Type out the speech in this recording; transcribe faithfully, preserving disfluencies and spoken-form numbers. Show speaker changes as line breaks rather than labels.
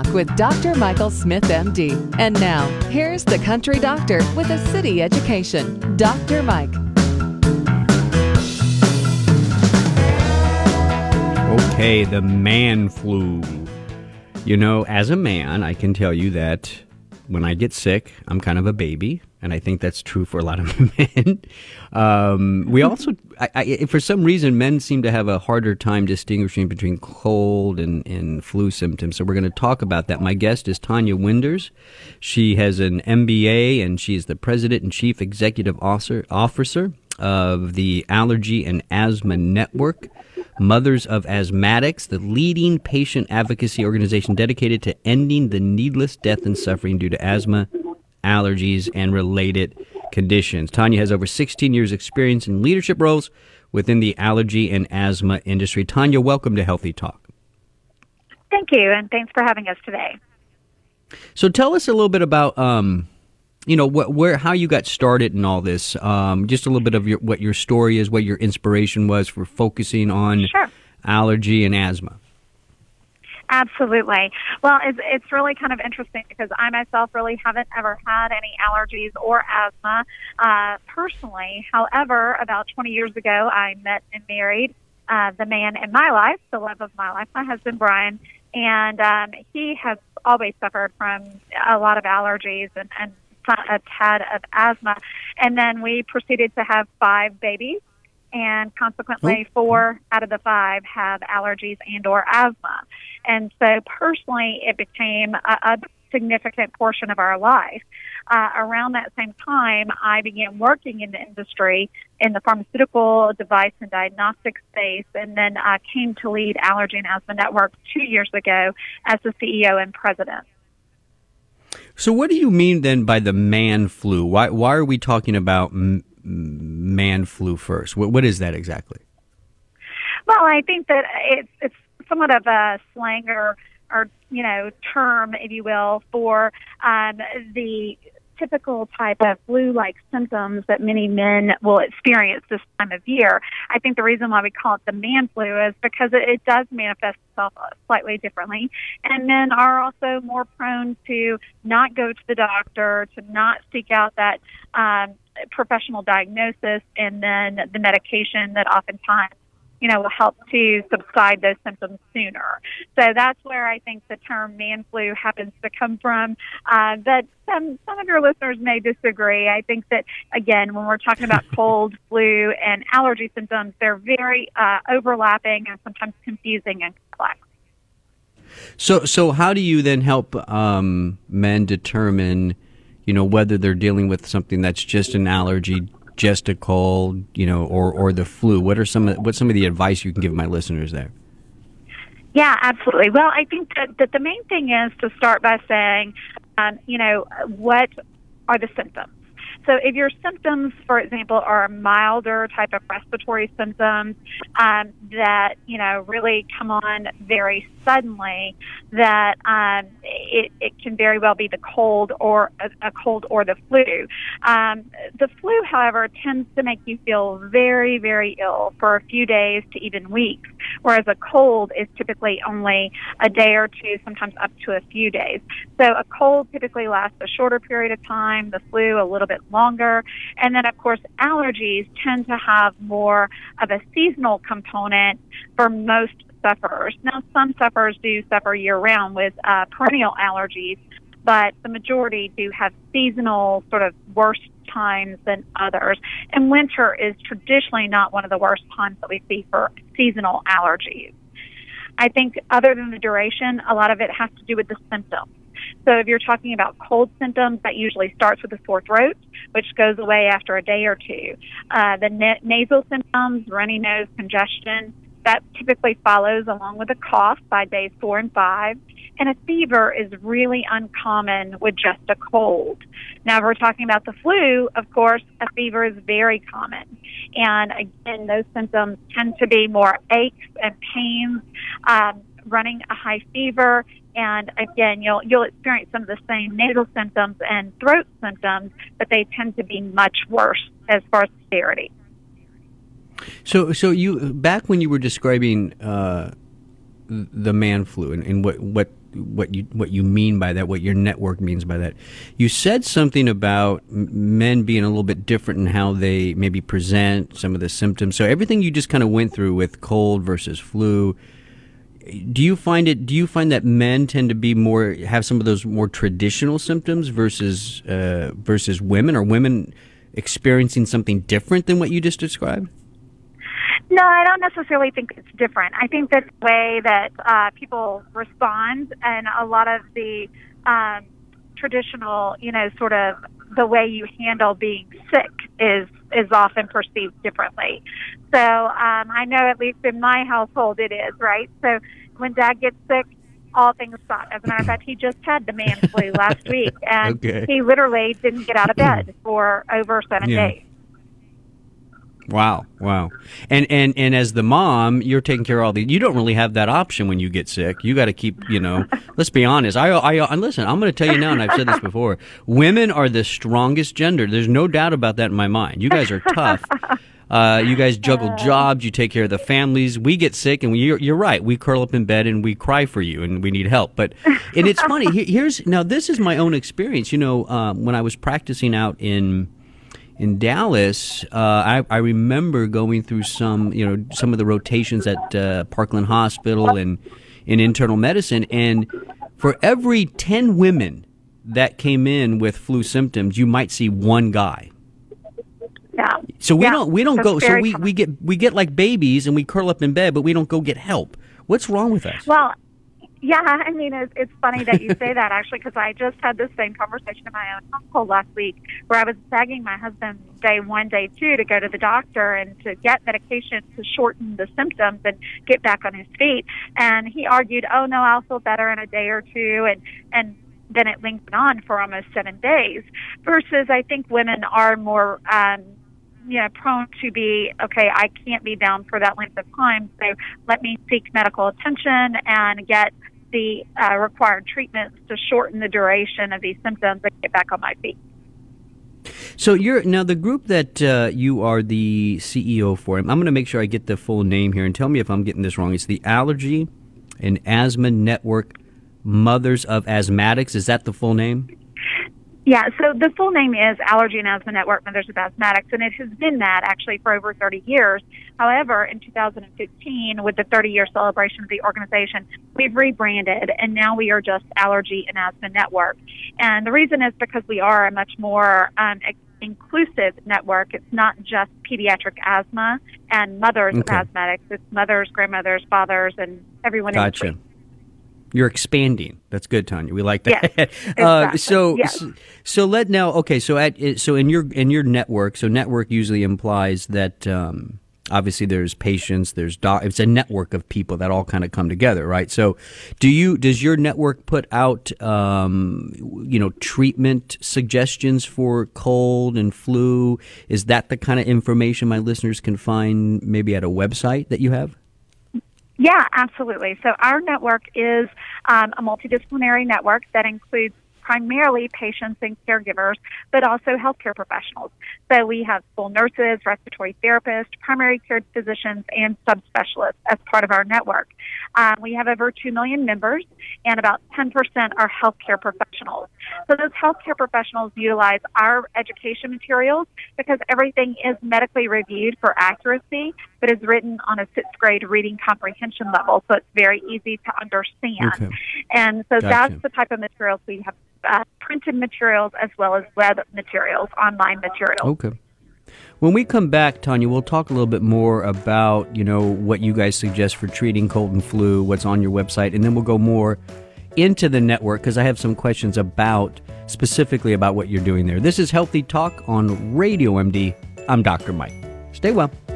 with Doctor Michael Smith, M D. And now, here's the country doctor with a city education, Doctor Mike.
Okay, the man flu. You know, as a man, I can tell you that when I get sick, I'm kind of a baby, and I think that's true for a lot of men. um, we also, I, I, for some reason, men seem to have a harder time distinguishing between cold and, and flu symptoms. So we're going to talk about that. My guest is Tanya Winders. She has an M B A, and she's the president and chief executive officer, officer of the Allergy and Asthma Network, Mothers of Asthmatics, the leading patient advocacy organization dedicated to ending the needless death and suffering due to asthma, allergies, and related conditions. Tanya has over sixteen years experience in leadership roles within the allergy and asthma industry. Tanya, welcome to Healthy Talk.
Thank you, and thanks for having us today.
So tell us a little bit about, um, you know, what, where, how you got started in all this. Um, just a little bit of your, what your story is, what your inspiration was for focusing on
Sure.
allergy and asthma.
Absolutely. Well, it's, it's really kind of interesting because I myself really haven't ever had any allergies or asthma uh, personally. However, about twenty years ago, I met and married uh, the man in my life, the love of my life, my husband, Brian, and um, he has always suffered from a lot of allergies and, and a tad of asthma. And then we proceeded to have five babies, and consequently oh. four out of the five have allergies and or asthma. And so personally, it became a, a significant portion of our life. Uh, around that same time, I began working in the industry in the pharmaceutical device and diagnostic space, and then uh, came to lead Allergy and Asthma Network two years ago as the C E O and president.
So what do you mean then by the man flu? Why why are we talking about m- man flu first? What what is that exactly?
Well, I think that it's it's somewhat of a slang or, or you know term, if you will, for um, the typical type of flu-like symptoms that many men will experience this time of year. I think the reason why we call it the man flu is because it, it does manifest itself slightly differently, and men are also more prone to not go to the doctor, to not seek out that um, professional diagnosis, and then the medication that oftentimes you know, will help to subside those symptoms sooner. So that's where I think the term man flu happens to come from. Uh, but some, some of your listeners may disagree. I think that, again, when we're talking about cold, flu, and allergy symptoms, they're very uh, overlapping and sometimes confusing and complex.
So, so how do you then help um, men determine, you know, whether they're dealing with something that's just an allergy, just a cold, you know, or, or the flu? What are some of, what's some of the advice you can give my listeners there?
Yeah, absolutely. Well, I think that, that the main thing is to start by saying, um, you know, what are the symptoms? So if your symptoms, for example, are a milder type of respiratory symptoms um, that, you know, really come on very suddenly, that um, it, it can very well be the cold or a, a cold or the flu. Um, the flu, however, tends to make you feel very, very ill for a few days to even weeks, whereas a cold is typically only a day or two, sometimes up to a few days. So a cold typically lasts a shorter period of time, the flu a little bit longer. And then, of course, allergies tend to have more of a seasonal component for most sufferers. Now, some sufferers do suffer year-round with uh, perennial allergies, but the majority do have seasonal sort of worse times than others. And winter is traditionally not one of the worst times that we see for seasonal allergies. I think other than the duration, a lot of it has to do with the symptoms. So if you're talking about cold symptoms, that usually starts with a sore throat, which goes away after a day or two. Uh, the na- nasal symptoms, runny nose, congestion, that typically follows along with a cough by days four and five. And a fever is really uncommon with just a cold. Now, if we're talking about the flu, of course, a fever is very common. And again, those symptoms tend to be more aches and pains, um, running a high fever. And again, you'll you'll experience some of the same nasal symptoms and throat symptoms, but they tend to be much worse as far as severity.
So, so you back when you were describing uh, the man flu and, and what what what you what you mean by that, what your network means by that. You said something about men being a little bit different in how they maybe present some of the symptoms. So everything you just kind of went through with cold versus flu, do you find it? Do you find that men tend to be more have some of those more traditional symptoms versus uh, versus women, or women experiencing something different than what you just described?
No, I don't necessarily think it's different. I think that the way that uh, people respond and a lot of the um, traditional, you know, sort of the way you handle being sick is is often perceived differently. So um, I know at least in my household it is, right? So when Dad gets sick, all things stop. As a matter of fact, he just had the man flu last week, and
okay.
he literally didn't get out of bed for over seven
yeah.
days.
Wow, wow. And, and and as the mom, you're taking care of all the, you don't really have that option when you get sick. You got to keep, you know, let's be honest. I, I, and listen, I'm going to tell you now, and I've said this before, women are the strongest gender. There's no doubt about that in my mind. You guys are tough. Uh, you guys juggle jobs. You take care of the families. We get sick, and we, you're, you're right. We curl up in bed and we cry for you, and we need help. But, and it's funny. Here, here's, now this is my own experience. You know, um, when I was practicing out in, In Dallas, uh, I, I remember going through some, you know, some of the rotations at uh, Parkland Hospital and in internal medicine, and for every ten women that came in with flu symptoms, you might see one guy.
Yeah.
So we
yeah,
don't we don't
that's
go. So we,
common.
we get we get like babies and we curl up in bed, but we don't go get help. What's wrong with us?
Well, yeah, I mean, it's, it's funny that you say that, actually, because I just had this same conversation in my own household last week where I was begging my husband day one, day two to go to the doctor and to get medication to shorten the symptoms and get back on his feet. And he argued, oh, no, I'll feel better in a day or two. And, and then it linked on for almost seven days. Versus I think women are more um, you know, prone to be, okay, I can't be down for that length of time, so let me seek medical attention and get the uh, required treatments to shorten the duration of these symptoms and get back on my feet.
So you're now the group that uh, you are the C E O for. I'm going to make sure I get the full name here, and tell me if I'm getting this wrong. It's the Allergy and Asthma Network Mothers of Asthmatics. Is that the full name?
Yeah, so the full name is Allergy and Asthma Network Mothers of Asthmatics, and it has been that actually for over thirty years. However, in two thousand fifteen, with the thirty-year celebration of the organization, we've rebranded, and now we are just Allergy and Asthma Network. And the reason is because we are a much more um, inclusive network. It's not just pediatric asthma and mothers
okay.
of asthmatics. It's mothers, grandmothers, fathers, and everyone in
gotcha.
between.
You're expanding. That's good, Tanya. We like that.
Yes,
uh,
exactly.
so,
yes.
so, so let now. Okay, so at so in your in your network, so network usually implies that um, obviously there's patients, there's doc. It's a network of people that all kind of come together, right? So, do you does your network put out um, you know treatment suggestions for cold and flu? Is that the kind of information my listeners can find maybe at a website that you have?
Yeah, absolutely. So our network is um, a multidisciplinary network that includes primarily patients and caregivers, but also healthcare professionals. So we have school nurses, respiratory therapists, primary care physicians, and subspecialists as part of our network. Um, we have over two million members, and about ten percent are healthcare professionals. So those healthcare professionals utilize our education materials because everything is medically reviewed for accuracy, but is written on a sixth grade reading comprehension level, so it's very easy to understand. Okay. And so
Gotcha.
That's the type of materials we have. Uh, printed materials as well as web materials, online materials.
Okay. When we come back, Tanya, we'll talk a little bit more about, you know, what you guys suggest for treating cold and flu, what's on your website, and then we'll go more into the network because I have some questions about, specifically about what you're doing there. This is Healthy Talk on Radio M D. I'm Doctor Mike. Stay well.